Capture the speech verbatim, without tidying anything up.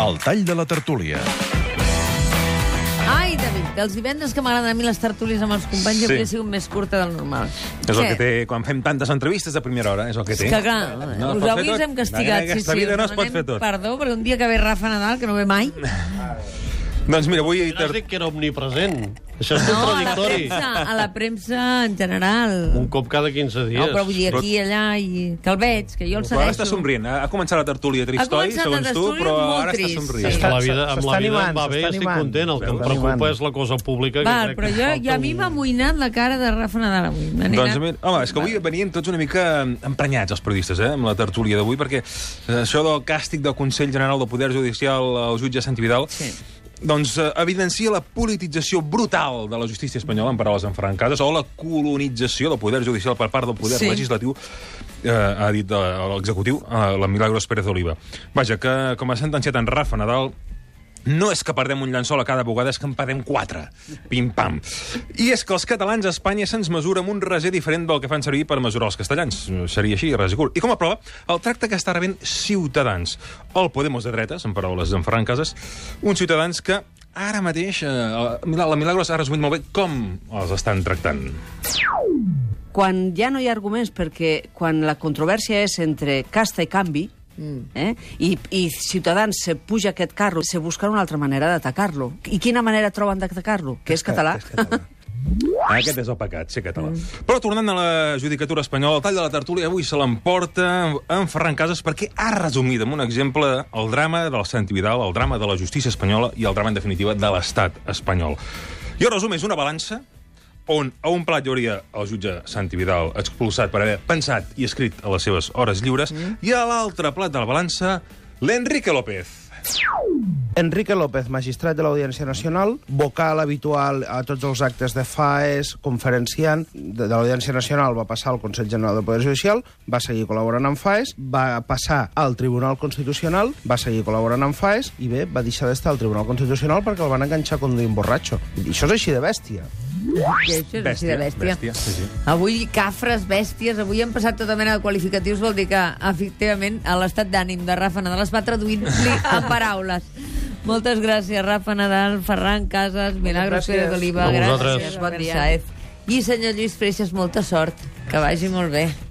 El tall de la tertúlia. Ai, David, dels divendres que m'agraden a mi les tertúlies amb els companys, sí. Hauria sigut més curta del normal. És el que té quan fem tantes entrevistes de primera hora, és el que té. És que clar, no, us avui us hem castigat. En aquesta sí, sí, vida no es pot fer tot. Perdó, perquè un dia que ve Rafa Nadal, que no ve mai... Doncs mira, avui... No has dit que era omnipresent. Això és No, a la contradictori. premsa, a la premsa en general. Un cop cada quinze dies. No, però vull dir aquí i allà, i... que el veig, que jo el Però ara està segueixo. somrient. Ha començat la tertúlia trist, Ha oi, començat la segons tu, tertúlia però molt ara està trist, somrient. sí. És que la vida, amb S'està la vida animant, em va bé, s'està estic animant. content. El que em S'està preocupa animant. és la cosa pública. Que Val, crec però que jo, falta jo a mi un- m'ha amoïnat la cara de Rafa Nadal avui. M'ha Doncs, anat- mira, home, és que avui venien tots una mica emprenyats, els periodistes, eh, amb la tertúlia d'avui, perquè eh, això del càstig del Consell General del Poder Judicial al jutge Santi Vidal Sí. doncs eh, evidencia la politització brutal de la justícia espanyola, en paraules en Ferran Casas, o la colonització del poder judicial per part del poder Sí. legislatiu, eh, ha dit eh, l'executiu, eh, la Milagros Pérez Oliva. Vaja, que com ha sentenciat en Rafa Nadal, no és que perdem un llençol a cada bugada, és que en perdem quatre. Pim-pam. I és que els catalans a Espanya se'ns mesura amb un raser diferent del que fan servir per mesurar els castellans. Seria així, res i curt. I com a prova, el tracte que està rebent Ciutadans. El Podemos de dretes, en paraules d'en Ferran Casas, uns ciutadans que ara mateix, eh, la Milagros ha resumit molt bé com els estan tractant. Quan ja no hi ha arguments, perquè quan la controvèrsia és entre casta i canvi, Mm. eh, i, i Ciutadans se puja aquest carro, se busca una altra manera d'atacar-lo. I quina manera troben d'atacar-lo? Que és català. És català. Aquest és el pecat, ser català. Mm. Però tornant a la judicatura espanyola, el tall de la tertúlia avui se l'emporta en Ferran Casas perquè ha resumit amb un exemple el drama del Santi Vidal, el drama de la justícia espanyola i el drama, en definitiva, de l'estat espanyol. I el resum és una balança on a un plat hi hauria el jutge Santi Vidal expulsat per haver pensat i escrit a les seves hores lliures, mm. i a l'altre plat de la balança, l'Enrique López. Enrique López, magistrat de l'Audiència Nacional, vocal habitual a tots els actes de F A E S, conferenciant de, de l'Audiència Nacional, va passar al Consell General del Poder Judicial, va seguir col·laborant amb F A E S, va passar al Tribunal Constitucional, va seguir col·laborant amb F A E S, i bé, va deixar d'estar al Tribunal Constitucional perquè el van enganxar conduint borratxo. I això és així de bèstia. I això és així de bèstia. bèstia, sí, sí. Avui, cafres, bèsties, avui hem passat tota mena de qualificatius, vol dir que, efectivament, l'estat d'ànim de Rafa Nadal es va traduint-li en paraules. Moltes gràcies, Rafa Nadal, Ferran Casas, Milagros Pérez Oliva. A vosaltres. Gràcies, bon dia. I senyor Lluís Freixas, molta sort. Que vagi molt bé.